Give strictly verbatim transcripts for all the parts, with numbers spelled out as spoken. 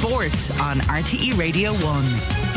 Sport on R T E Radio one.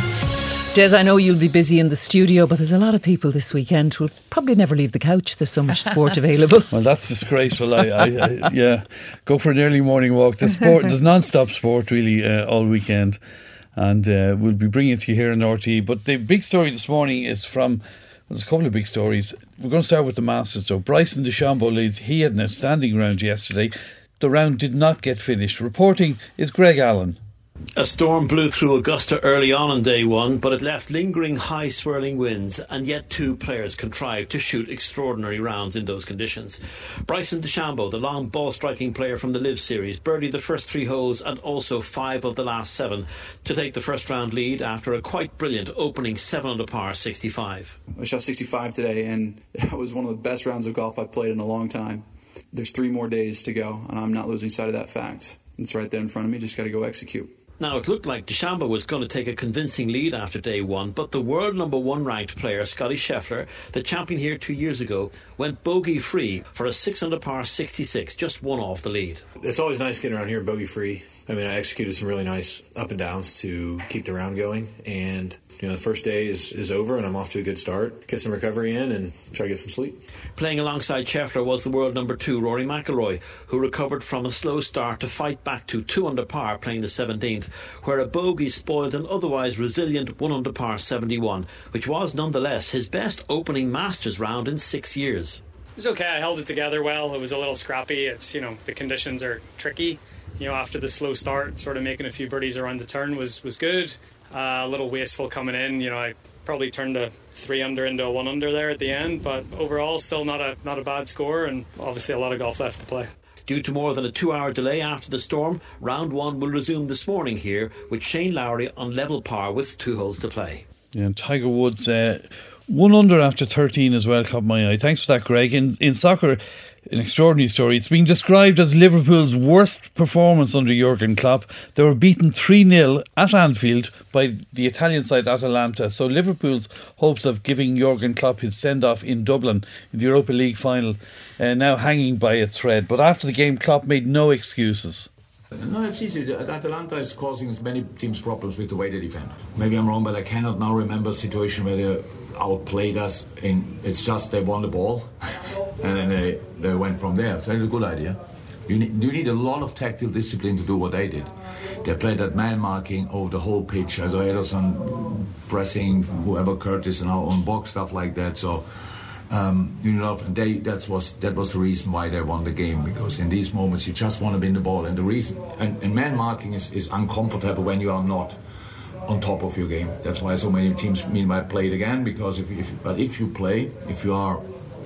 Des, I know you'll be busy in the studio, but there's a lot of people this weekend who'll probably never leave the couch. There's so much sport available. Well, that's disgraceful. I, I, I, yeah, go for an early morning walk. There's sport. There's non-stop sport really uh, all weekend, and uh, we'll be bringing it to you here on R T E. But the big story this morning is from. Well, there's a couple of big stories. We're going to start with the Masters, though. Bryson DeChambeau leads. He had an outstanding round yesterday. The round did not get finished. Reporting is Greg Allen. A storm blew through Augusta early on on day one, but it left lingering high swirling winds, and yet two players contrived to shoot extraordinary rounds in those conditions. Bryson DeChambeau, the long ball striking player from the Live Series, birdied the first three holes and also five of the last seven to take the first round lead after a quite brilliant opening seven under par sixty-five. I shot sixty-five today, and it was one of the best rounds of golf I've played in a long time. There's three more days to go, and I'm not losing sight of that fact. It's right there in front of me, just got to go execute. Now, it looked like DeChambeau was going to take a convincing lead after day one, but the world number one ranked player, Scottie Scheffler, the champion here two years ago, went bogey-free for a six under par sixty-six, just one off the lead. It's always nice getting around here bogey-free. I mean, I executed some really nice up and downs to keep the round going, and you know, the first day is, is over and I'm off to a good start. Get some recovery in and try to get some sleep. Playing alongside Scheffler was the world number two, Rory McIlroy, who recovered from a slow start to fight back to two under par playing the seventeenth, where a bogey spoiled an otherwise resilient one under par seventy-one, which was nonetheless his best opening Masters round in six years. It was okay. I held it together well. It was a little scrappy. It's, you know, the conditions are tricky. You know, after the slow start, sort of making a few birdies around the turn was, was good. Uh, a little wasteful coming in. You know, I probably turned a three under into a one under there at the end, but overall still not a not a bad score, and obviously a lot of golf left to play. Due to more than a two-hour delay after the storm, round one will resume this morning here with Shane Lowry on level par with two holes to play. Yeah, and Tiger Woods uh, one under after thirteen as well caught my eye. Thanks for that, Greg. In, in soccer, an extraordinary story. It's been described as Liverpool's worst performance under Jurgen Klopp. They were beaten three nil at Anfield by the Italian side Atalanta. So Liverpool's hopes of giving Jurgen Klopp his send-off in Dublin in the Europa League final uh, now hanging by a thread. But after the game, Klopp made no excuses. No, it's easy. Atalanta is causing as many teams problems with the way they defend. Maybe I'm wrong, but I cannot now remember a situation where they outplayed us. In, it's just they won the ball and then they, they went from there. So it's a good idea. You need, you need a lot of tactical discipline to do what they did. They played that man marking over the whole pitch. Also Ederson pressing whoever Curtis and our own box, stuff like that. So um, you know, they that was that was the reason why they won the game, because in these moments you just want to win the ball, and the reason and, and man marking is, is uncomfortable when you are not on top of your game. That's why so many teams meanwhile play it again, because if, if but if you play, if you are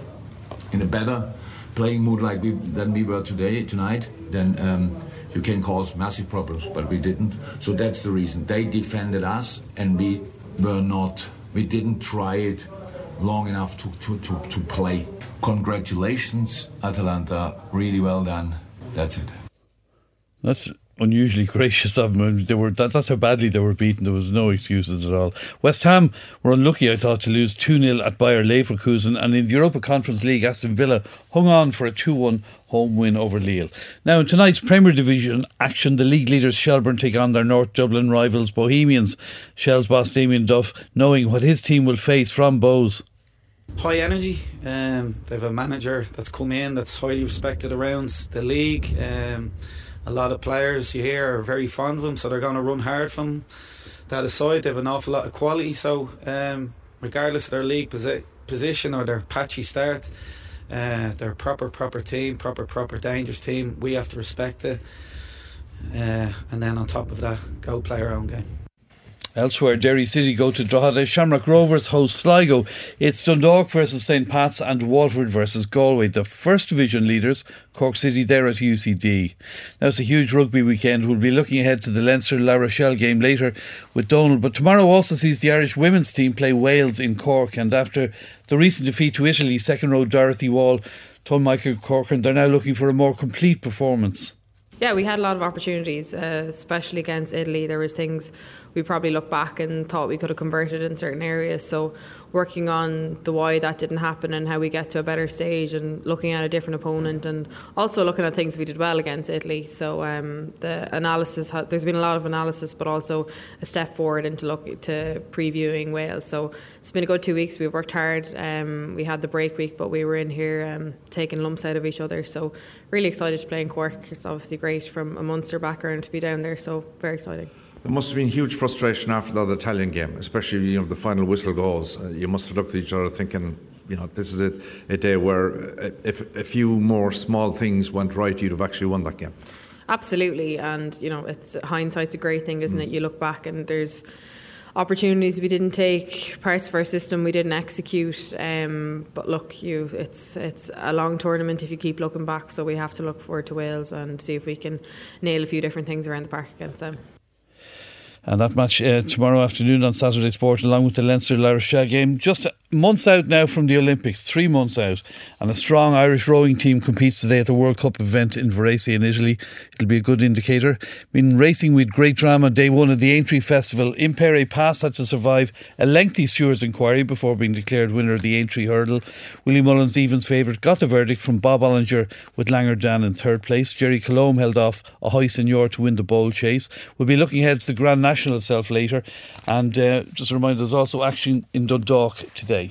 in a better playing mood like we than we were today tonight, then um, you can cause massive problems. But we didn't, so that's the reason. They defended us, and we were not. We didn't try it long enough to, to, to, to play. Congratulations, Atalanta. Really well done. That's it. That's unusually gracious of them. They were, that, that's how badly they were beaten. There was no excuses at all. West Ham were unlucky, I thought, to lose two nil at Bayer Leverkusen, and in the Europa Conference League, Aston Villa hung on for a two one home win over Lille. Now, in tonight's Premier Division action, the league leaders Shelbourne take on their North Dublin rivals Bohemians. Shell's boss Damien Duff knowing what his team will face from Bohs. High energy. Um, they have a manager that's come in that's highly respected around the league. Um, a lot of players you hear are very fond of him, so they're going to run hard from him. That aside, they have an awful lot of quality, so um, regardless of their league posi- position or their patchy start, uh, they're a proper, proper team, proper, proper dangerous team. We have to respect it, uh, and then on top of that, go play our own game. Elsewhere, Derry City go to Drogheda. Shamrock Rovers host Sligo. It's Dundalk versus Saint Pat's and Waterford versus Galway. The First Division leaders, Cork City, they're at U C D. Now it's a huge rugby weekend. We'll be looking ahead to the Leinster-La Rochelle game later with Donald. But tomorrow also sees the Irish women's team play Wales in Cork. And after the recent defeat to Italy, second row Dorothy Wall told Michael Corcoran they're now looking for a more complete performance. Yeah, we had a lot of opportunities, uh, especially against Italy. There was things we probably look back and thought we could have converted in certain areas. So working on the why that didn't happen and how we get to a better stage, and looking at a different opponent, and also looking at things we did well against Italy. So um, the analysis, ha- there's been a lot of analysis, but also a step forward into look to previewing Wales. So it's been a good two weeks. We worked hard. Um, we had the break week, but we were in here um, taking lumps out of each other. So really excited to play in Cork. It's obviously great from a Munster background to be down there. So very exciting. There must have been huge frustration after that Italian game, especially, you know, the final whistle goes. Uh, you must have looked at each other thinking, you know, this is a, a day where uh, if a few more small things went right, you'd have actually won that game. Absolutely, and you know, it's hindsight's a great thing, isn't mm. it? You look back and there's opportunities we didn't take, parts of our system we didn't execute. Um, but look, you, it's it's a long tournament if you keep looking back. So we have to look forward to Wales and see if we can nail a few different things around the park against them. And that match uh, tomorrow afternoon on Saturday Sport, along with the Leinster-La Rochelle game. Just months out now from the Olympics, three months out, and a strong Irish rowing team competes today at the World Cup event in Varese in Italy. It'll be a good indicator. In racing, we had great drama day one of the Aintree Festival. Impere Pass had to survive a lengthy stewards' inquiry before being declared winner of the Aintree Hurdle. Willie Mullins, Evans' favourite, got the verdict from Bob Ollinger, with Langer Dan in third place. Jerry Colombe held off a High Senior to win the bowl chase. We'll be looking ahead to the Grand National itself later. And uh, just a reminder, there's also action in Dundalk today.